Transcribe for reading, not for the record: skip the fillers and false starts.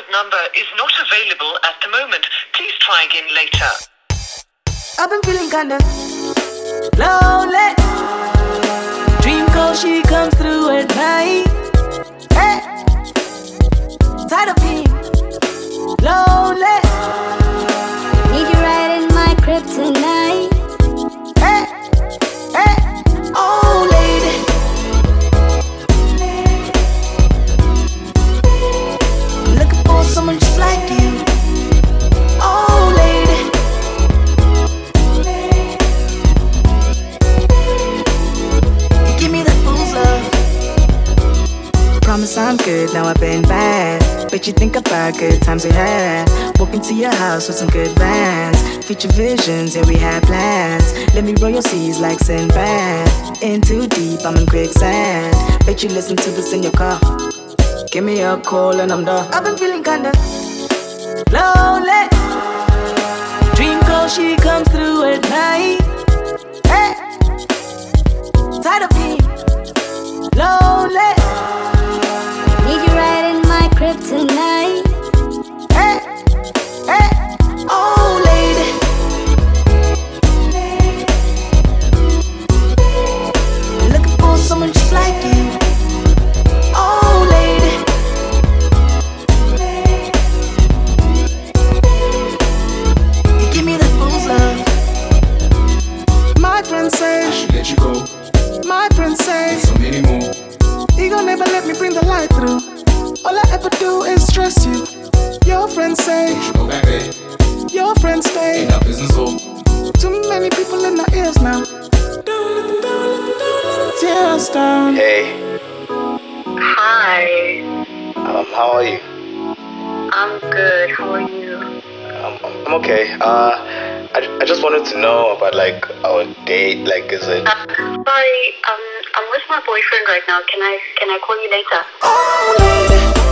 number is not available at the moment. Please try again later. I've been feeling kinda lonely. Dream call, she comes through at night. Hey, tired of being lonely. Need you right in my crib tonight. Hey, hey, oh lady. Looking for someone just like you. Oh lady. You give me the fool's love. Promise I'm good, now I've been bad. Bet you think about good times we had. Walk into your house with some good vibes. Future visions, yeah we had plans. Let me roll your seas like Sinbad. In too deep, I'm in quicksand. Bet you listen to this in your car. Give me a call and I'm done. I've been feeling kinda lonely. Dream call, she comes through at night. Hey, tired of being lonely. Need you right in my crib tonight. Hey, hey, oh lady. Looking for someone just like you. Oh lady. You give me the fool's love. My friends say I should let you go. my friends say So many more. you gon' never let me bring the light through. All I ever do is stress you. Your friends say You should go back there. your friends stay. Ain't our business over. Too many people in my ears now. Tears down. Hey, Hi, how are you? I'm good. How are you? I'm okay. I just wanted to know about like our date. Like, is it? Sorry, I'm with my boyfriend right now. Can I call you later? Oh lady.